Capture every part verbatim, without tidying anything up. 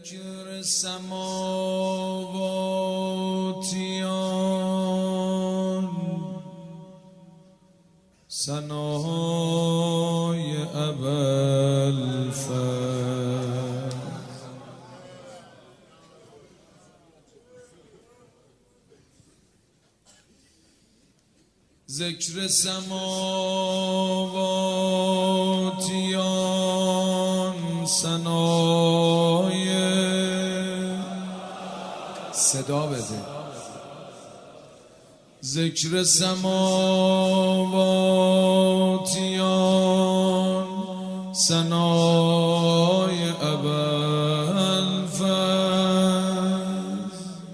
ذکر سماواتیان ثنای ابوالفضل ذکر سماواتیان ثنای صدا بده ذکر سماواتیان ثنای ابوالفضل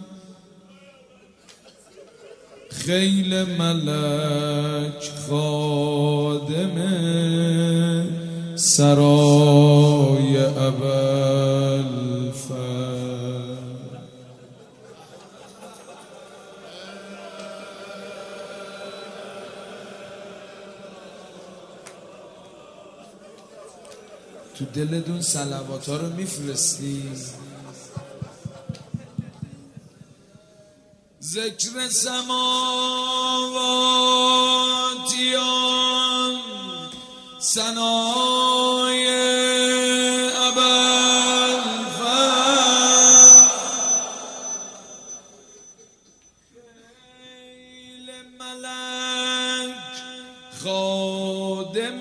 خیل ملک خادم سرای ابوالفضل تو دلتون صلوات ها رو میفرستی؟ ذکر سماواتیان ثنای ابوالفضل خیل ملک خادم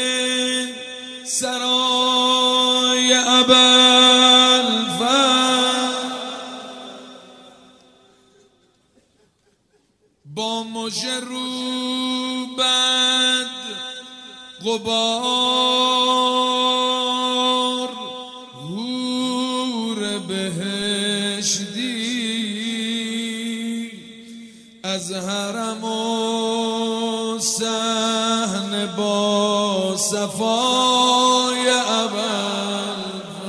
سرای ابوالفضل با مژه روبد غبار حور بهشتی از حرم و صحن با صفای ابوالفضل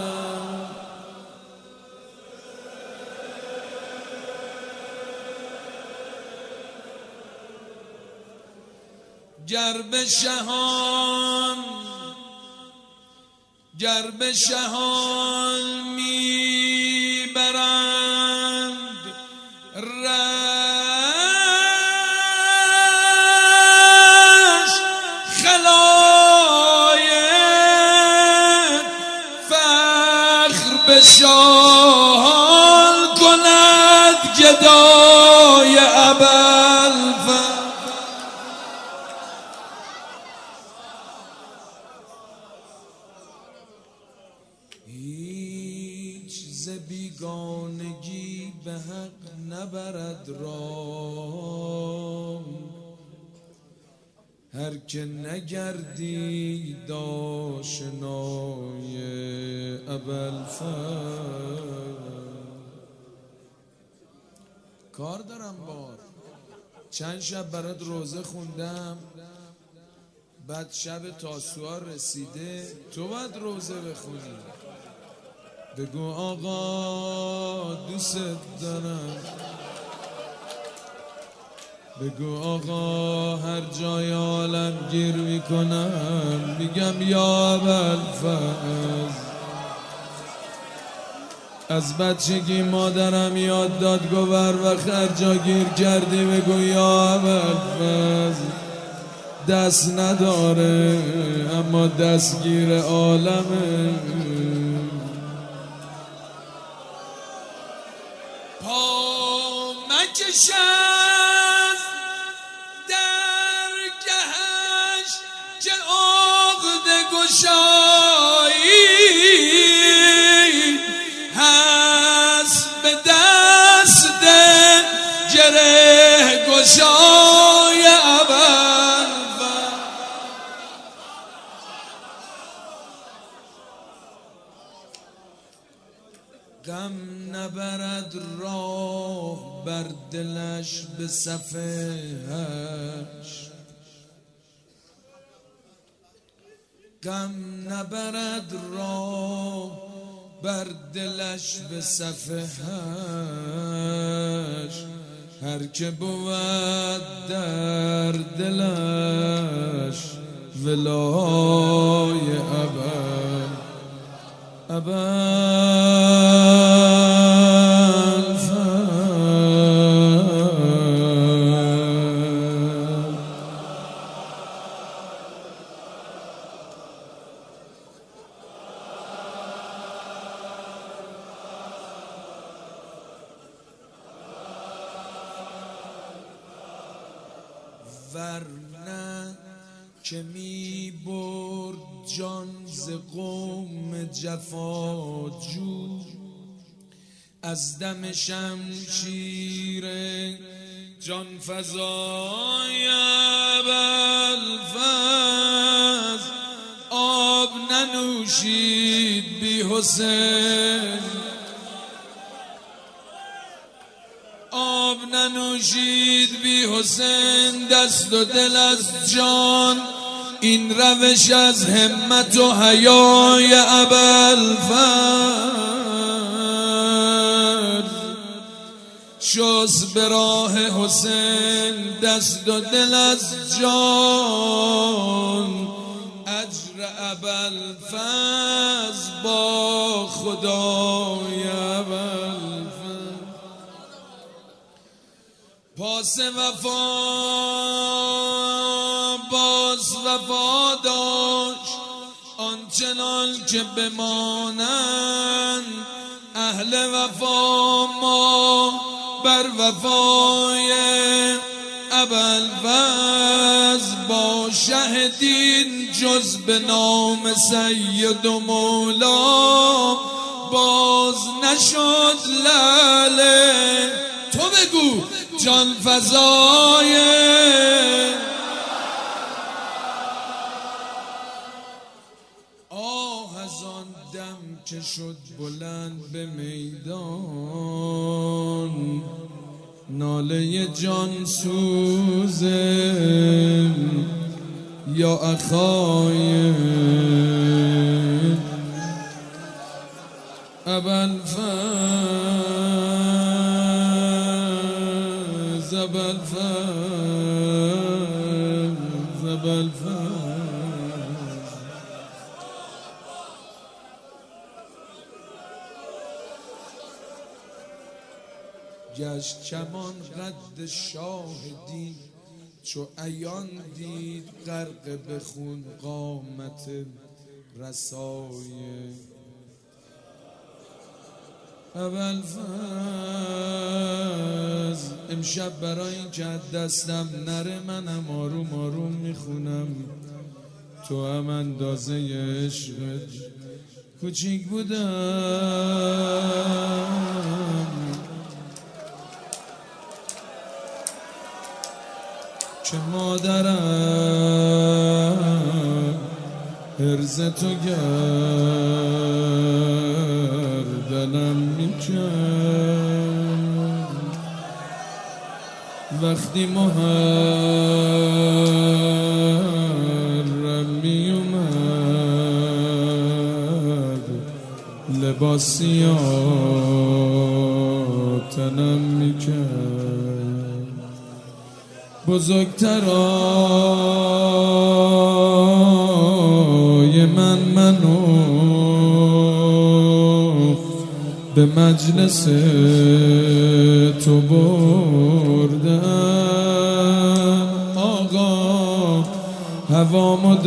گر به شهان گر به شهان میبرند رش خلایق فخر به شاهان کند گدای ابوالفضل هیچ ز بیگانگی به حق نبرد رام هر که نگردید آشنای ابوالفضل کار دارم بار چند شب برات روزه خوندم بعد شب تاسوعا رسیده تو باید روزه بخونی بگو آقا دوست دارم بگو آقا هر جای عالم گیر میکنم میگم یا ابوالفضل از بچگی مادرم یاد داد گو هر وقت هر جا گیر کردی بگو یا ابوالفضل دست نداره اما دستگیر عالمه پا مکشد درگهش که عقده گشایی هست به دست گره گشای ابوالفضل غم نبرد راه بر دلش به صفحهش غم نبرد راه بر دلش به صفحهش هر که بود در دلش ولای ابد ابد ورنه که می برد جان ز قوم جفاجو، از دم شمشیر جان فزای ابوالفضل آب ننوشید بی حسین، آب ننوشید بی حسین، دست و دل از جان این روش از همت و حیای ابوالفضل شست به راه حسین، دست و دل از جان اجر ابوالفضل با خدای ابوالفضل. پاس وفا باز وفا داشت آنچنان که بمانند اهل وفا، ما بر وفای ابوالفضل با شهدین جز به نام سید و مولا باز نشد لاله. تو بگو جان فزای آه از آن دم که شد بلند به میدان، ناله جان سوزه یا اخای ابوالفضل، ابوالفضل، ابوالفضل. گشت کمان قد شاهدین چو عیان دید غرق به خون قامت رسای ابوالفضل. امشب برای این که دستم نره منم آروم آروم میخونم، تو هم اندازه عشقت کوچیک بودم که مادرم عرض تو گردنم میکرد وقتی محرم میومد، لباس سیاه میکرد. بزرگترای من منو به مجلس تو بردن، آقا هوامو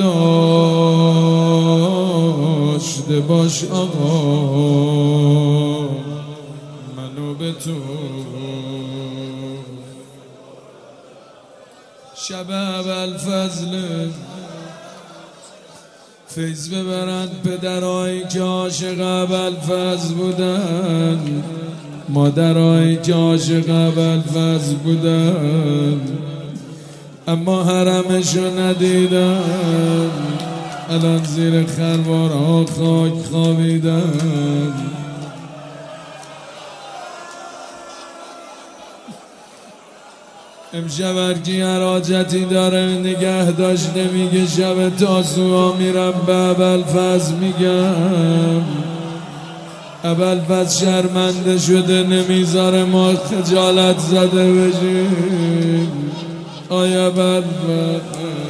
داشته باش آقا، منو به تو. شب ابوالفضل فیض ببرند پدرایی که عاشق ابوالفضل بودن، مادرایی که عاشق ابوالفضل بودن اما حرمشو ندیدن، الان زیر خروارها خاک خوابیدن. امشب هرکی هر حاجتی داره نگه داشته میگه شب تاسوعا میرم به ابوالفضل میگم ابوالفضل شرمنده شده نمیذاره ما خجالت زده بشیم. آیا ابوالفضل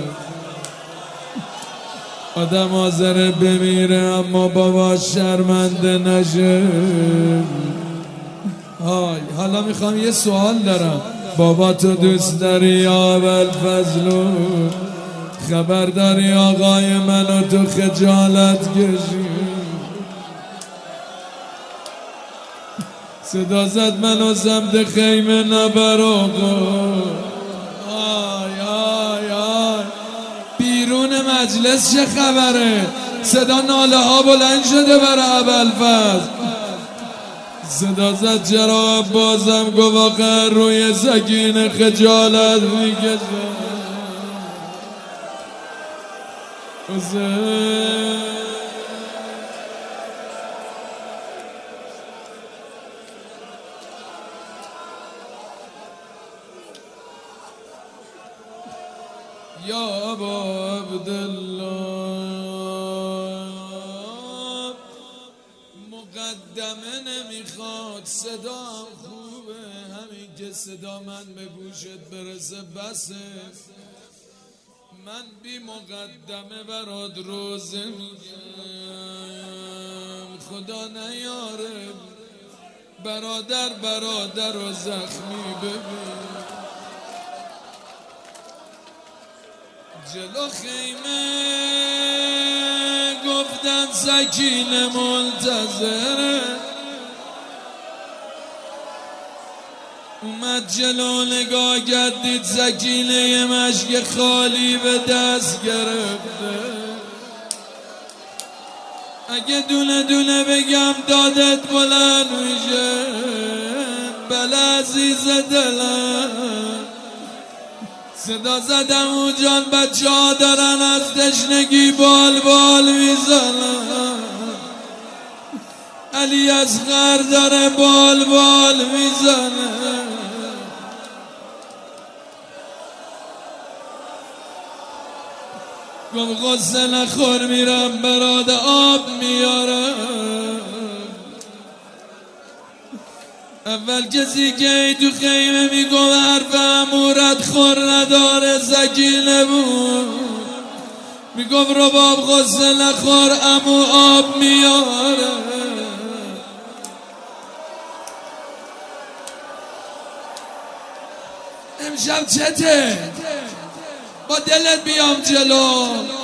آدم حاضره بمیره اما باباش شرمنده نشه. های حالا میخوام یه سوال دارم، بابا تو دوست داری یا ابوالفضل؟ خبر داری آقای منو تو خجالت کشی؟ صدا زد منو سمت خیمه نبر آقا. آی آی مجلس چه خبره؟ صدا ناله ها بلند شده برای ابوالفضل. صدا زد چرا بازم گو واقعا روی سکینه خجالت میکشه. حسین یا ابا عبدالله مقدمه نمیخواد، صدا خوبه، همین که صدا من به گوشت برسه بسه. من بی مقدمه برات روزه میگم، خدا نیاره برادر برادر و زخمی ببین. جلو خیمه گفتن سکینه منتظره، اومد جلو نگاه کرد دید سکینه یه مشک خالی به دست گرفته. اگه دونه دونه بگم دادت بلند میشه، بله عزیز دلم. صدا زدم او جان بچه ها دارن از تشنگی بال بال میزنن، علی اصغر داره بال بال میزنه. گم غصه نخور میرم براد آب میارم. اول کسی که تو خیمه میگو حرف امورت خور نداره سکینه بود. میگفت رباب غصه نخور امو آب میاره. امشب چته؟ با دلت بیام جلو.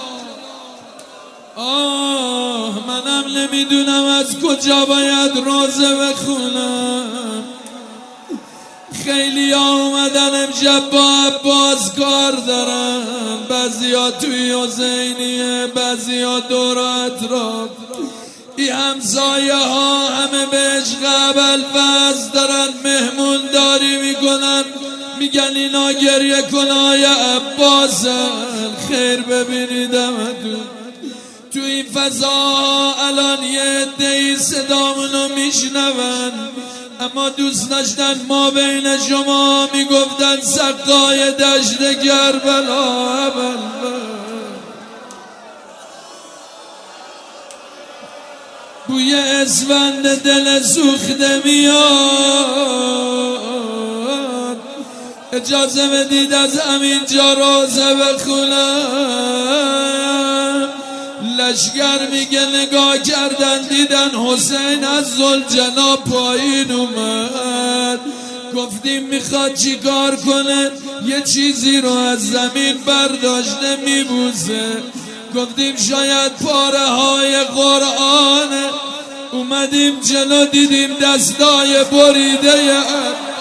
آه منم نمیدونم از کجا باید روزه بخونم. خیلی ها اومدن امشب با عباس کار دارن، بعضی ها توی حسینیه، بعضی ها دور اطراف. ای همسایه ها همه به عشق ابوالفضل دارن مهمون داری میکنن، میگن اینا گریه کنای عباسن. خیر ببینید همتون تو این فضا الان یه عده‌ای صدامونو میشنون، اما دوست داشتن ما بین شما میگفتن سقای دشت کربلا ابوالفضل. بوی اسفند دل سوخته میاد، اجازه بدید از همین جا روزه بخونم. لشگر میگه نگاه کردن دیدن حسین از ذوالجنا پایین اومد. گفتیم میخواد چی کار کنه؟ یه چیزی رو از زمین برداشته میبوسه. گفتیم شاید پاره های قرآنه. اومدیم جلو دیدیم دستای بریده